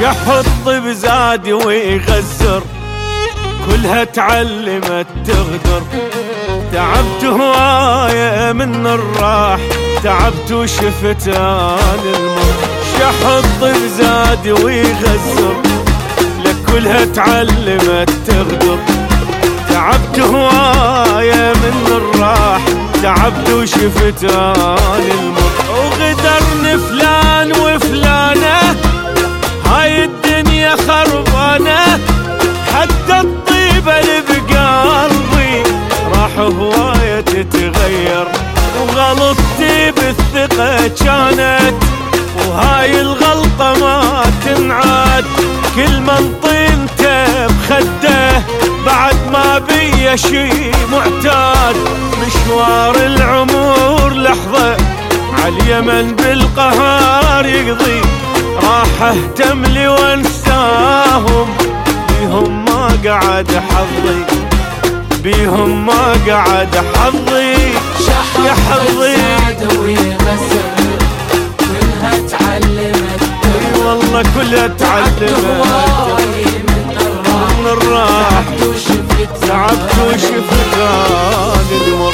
يحط بزاد ويغزر، كلها تعلمت تغدر. تعبت هواية من الراح، تعبت وشفت آل المر. يحط بزاد ويغزر، لك كلها تعلمت تغدر. تعبت هواية من الراح، تعبت وشفت آل المر. وغدرني فلان وفلانة، هاي الدنيا خربانة. حتى الطيبة اللي بقلبي راح هواية تتغير. وغلطتي بالثقة كانت، وهاي الغلطة ما تنعاد. كل من طينته بخده بعد ما بيا شي معتاد. مشوار العمر لحظة عاليمن بالقهار يقضي. راح اهتم لي وانساهم، بيهم ما قعد حظي، بيهم ما قعد حظي. يا حظي كلها تعلمت، اي والله كلها تعلمت من الراح. تعبت وشفت آل المر.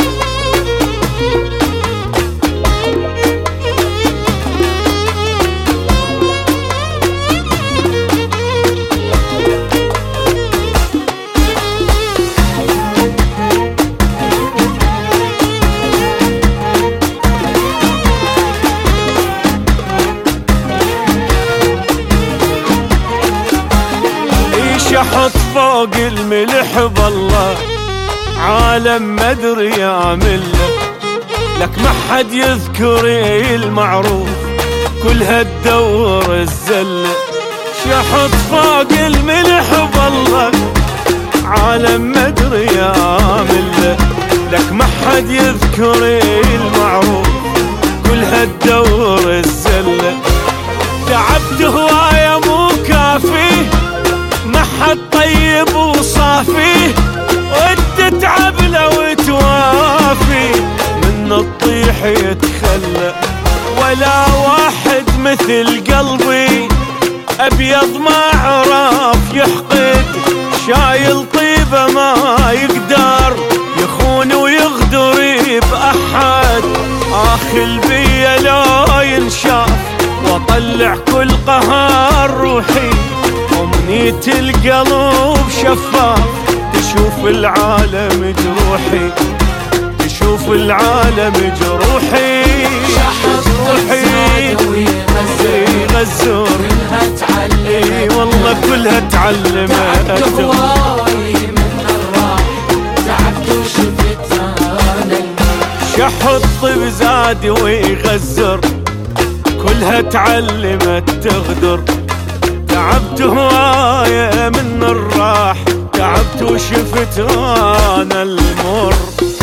يحط فوق الملح بالله عالم ما ادري يعمله. لك ما حد يذكر المعروف، كلها تدور الزله. يحط فوق الملح بالله عالم ما ادري يعمله. لك ما حد يذكر المعروف، كلها تدور الزله. تعبت هوايه مو كافي، ما حد طيب وصافي. وانت تتعب لو توافي، من الطيح يتخلى. ولا واحد مثل قلبي ابيض ما عرف يحقد. شايل طيبه ما يقدر يخون ويغدر بأحد. اخل بيا لو ينشاف، واطلع كل قهر روحي. أمنية القلب شفاف، تشوف العالم جروحي، تشوف العالم جروحي. يغزر اي والله كلها تعلمت. يحط بزاد ويغزر، كلها تعلمت تغدر. تعبت هواية من الراح، تعبت وشفت انا المر.